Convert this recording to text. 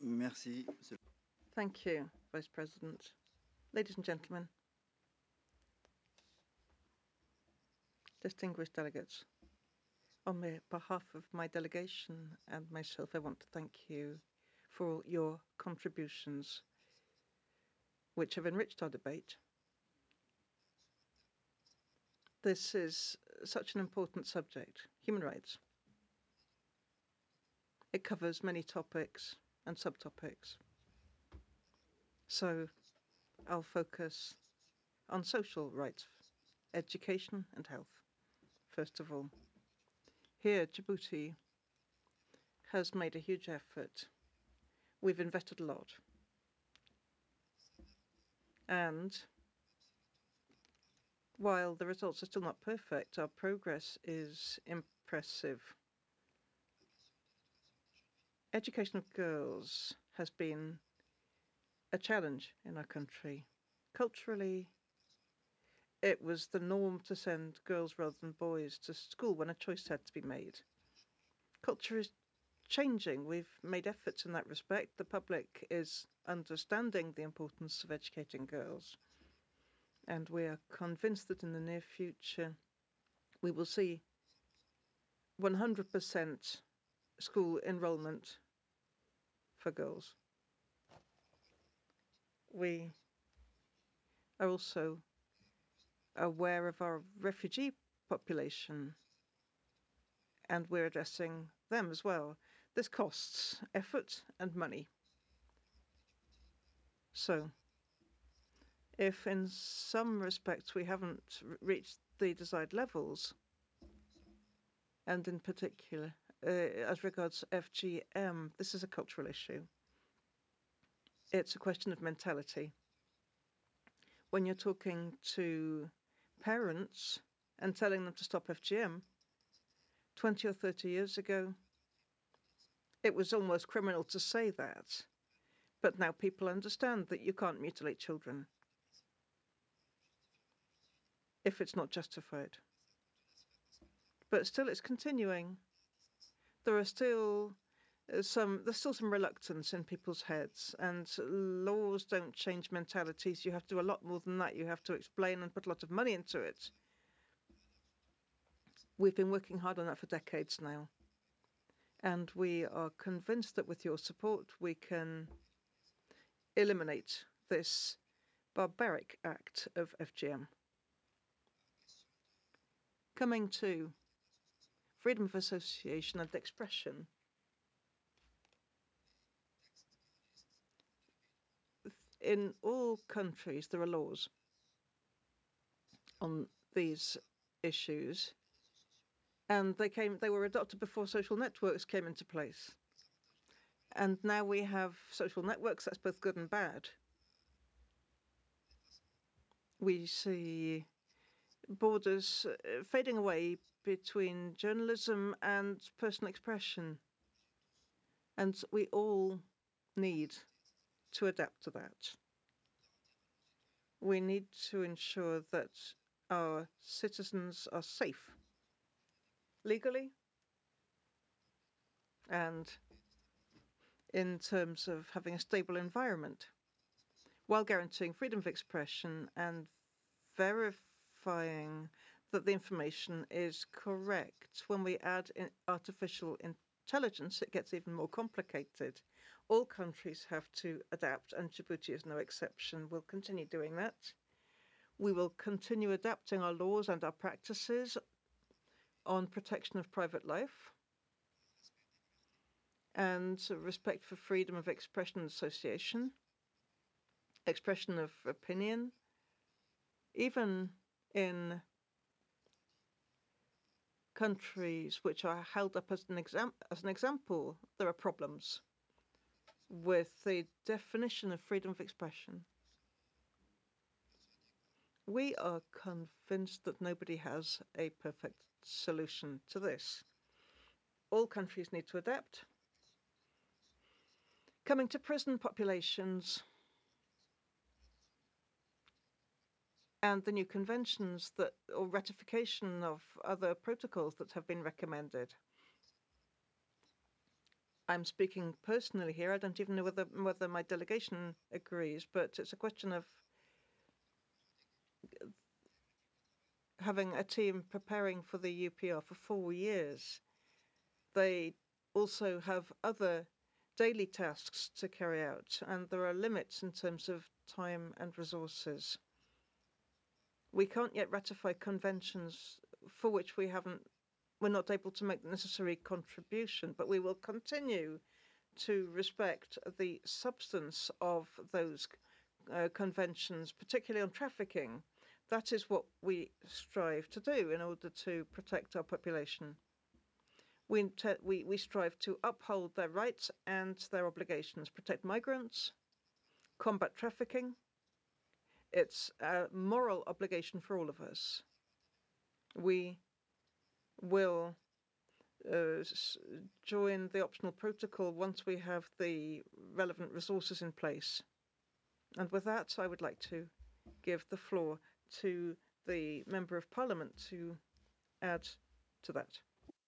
Merci. Thank you, Vice President. Ladies and gentlemen, distinguished delegates, on behalf of my delegation and myself, I want to thank you for your contributions, which have enriched our debate. This is such an important subject, human rights. It covers many topics and subtopics. So I'll focus on social rights, education and health. First of all, here Djibouti has made a huge effort. We've invested a lot. And while the results are still not perfect, our progress is impressive. Education of girls has been a challenge in our country. Culturally, it was the norm to send girls rather than boys to school when a choice had to be made. Culture is changing. We've made efforts in that respect. The public is understanding the importance of educating girls. And we are convinced that in the near future, we will see 100% school enrollment for girls. We are also aware of our refugee population, and we're addressing them as well. This costs effort and money. So, if in some respects we haven't reached the desired levels, and in particular, as regards FGM, this is a cultural issue. It's a question of mentality. When you're talking to parents and telling them to stop FGM, 20 or 30 years ago, it was almost criminal to say that. But now people understand that you can't mutilate children if it's not justified. But still, it's continuing. There's still some reluctance in people's heads, and laws don't change mentalities. You have to do a lot more than that. You have to explain and put a lot of money into it. We've been working hard on that for decades now. And we are convinced that with your support, we can eliminate this barbaric act of FGM. Coming to freedom of association and expression. In all countries, there are laws on these issues, and they were adopted before social networks came into place. And now we have social networks, that's both good and bad. We see borders fading away between journalism and personal expression. And we all need to adapt to that. We need to ensure that our citizens are safe legally and in terms of having a stable environment while guaranteeing freedom of expression and verifying that the information is correct. When we add in artificial intelligence, it gets even more complicated. All countries have to adapt, and Djibouti is no exception. We'll continue doing that. We will continue adapting our laws and our practices on protection of private life and respect for freedom of expression and association, expression of opinion, even in countries which are held up as an example, there are problems with the definition of freedom of expression. We are convinced that nobody has a perfect solution to this. All countries need to adapt. Coming to prison populations and the new conventions or ratification of other protocols that have been recommended. I'm speaking personally here. I don't even know whether my delegation agrees, but it's a question of having a team preparing for the UPR for 4 years. They also have other daily tasks to carry out, and there are limits in terms of time and resources. We can't yet ratify conventions for which we're not able to make the necessary contribution, but we will continue to respect the substance of those conventions, particularly on trafficking. That is what we strive to do in order to protect our population. We strive to uphold their rights and their obligations, protect migrants, combat trafficking. It's a moral obligation for all of us. We will join the optional protocol once we have the relevant resources in place. And with that, I would like to give the floor to the Member of Parliament to add to that.